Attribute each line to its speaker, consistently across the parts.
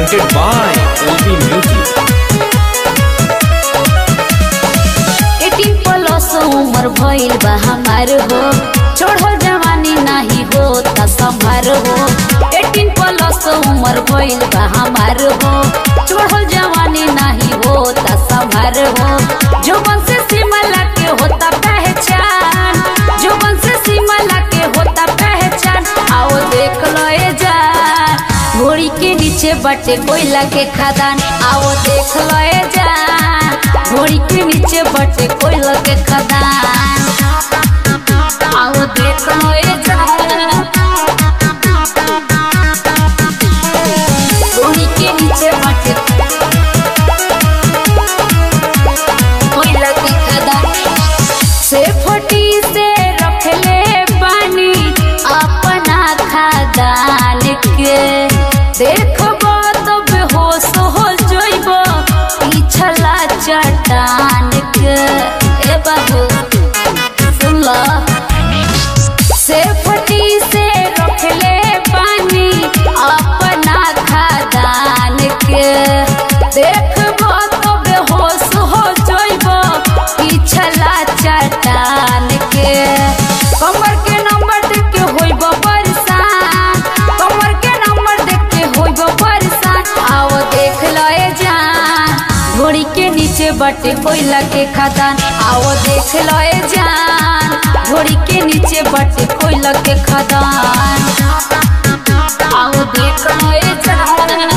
Speaker 1: presented by LB Music।
Speaker 2: 18 plus उम्र भइल बा हमार हो, छोड़ल जवानी नहीं होता संभार हो। 18 प्लस उम्र भइल बा हमार हो, छोड़ल जवानी नहीं होता संभार हो। जुबान से सिमला के होता पहचान, जुबान से सिमला के होता पहचान। आओ देख लो ए जान, घोड़ी के नीचे बटे कोयला के खदान। आओ देख लो ए जान, घोड़ी के नीचे बटे कोयला के खदान। आओ देख लो ए जान, घोड़ी के नीचे बटे कोयला के खदान। से फटी से रखले पानी अपना खदान के, देखबो तो बेहोश हो जइबो पिछला चट्टान के। ए बाबू सुन लो, से फटी से रखले पानी अपना खदान के, देखबो तो बेहोश हो जइबो पिछला चट्टान के। कमर के नंबर देख के होइबो परेशान, कमर के नंबर देख के होइबो परेशान। आओ देख लो ए जान, घोड़ी के नीचे बटे कोयला के खदान। आओ देख लो ए जान, घोड़ी के नीचे बटे कोयला के खदान। आओ देख लो ए जान,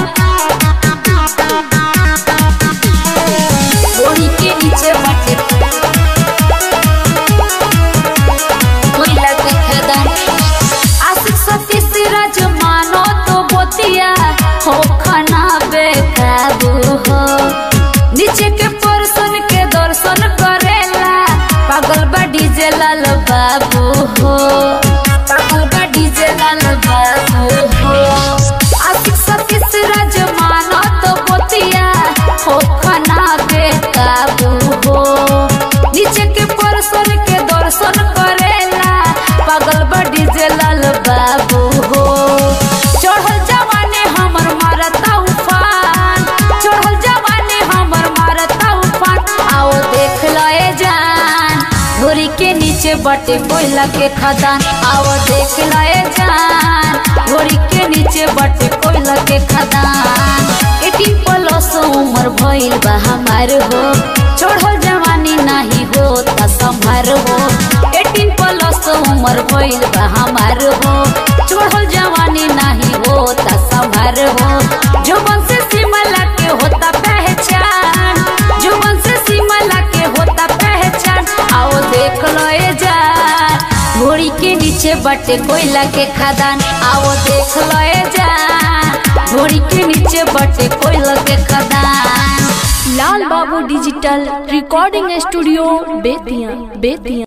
Speaker 2: घोड़ी के नीचे बटे कोयला के खदान। आशिक सती सिराज मानो तो बोतिया हो खाना बेकाबू हो, नीचे के पर्सन के दर्शन करेला पागल बा डीजे लाल बाबू हो, पागल बा डीजे लाल बाबू हो। आशिक सती सिराज मानो तो बोतिया हो खाना बेकाबू हो, नीचे के पर्सन के दर्शन करेला पागल बा डीजे लाल बाबू हो। चढ़ल जवानी हमर मारता उफान, चढ़ल जवानी हमर मारता उफान। आओ देख लो ए जान, घोड़ी के नीचे बटे कोयला के खदान। आओ देख लो ए जान, घोड़ी के नीचे बटे कोयला के खदान। 18 प्लस उम्र भइल बा हमार हो, छोड़ल जवानी नहीं होता संभार हो। 18 प्लस उम्र भइल बा हमार हो, छोड़ल जवानी नहीं होता संभार हो। जुबान से सिमला के होता पहचान, जुबान से सिमला के होता पहचान। आओ देख लो ए जान, घोड़ी के नीचे बटे कोयला के खदान। आओ देख लो ए जान, घोड़ी के नीचे बटे कोयला के खदान।
Speaker 3: लाल बाबू डिजिटल रिकॉर्डिंग स्टूडियो बेतिया।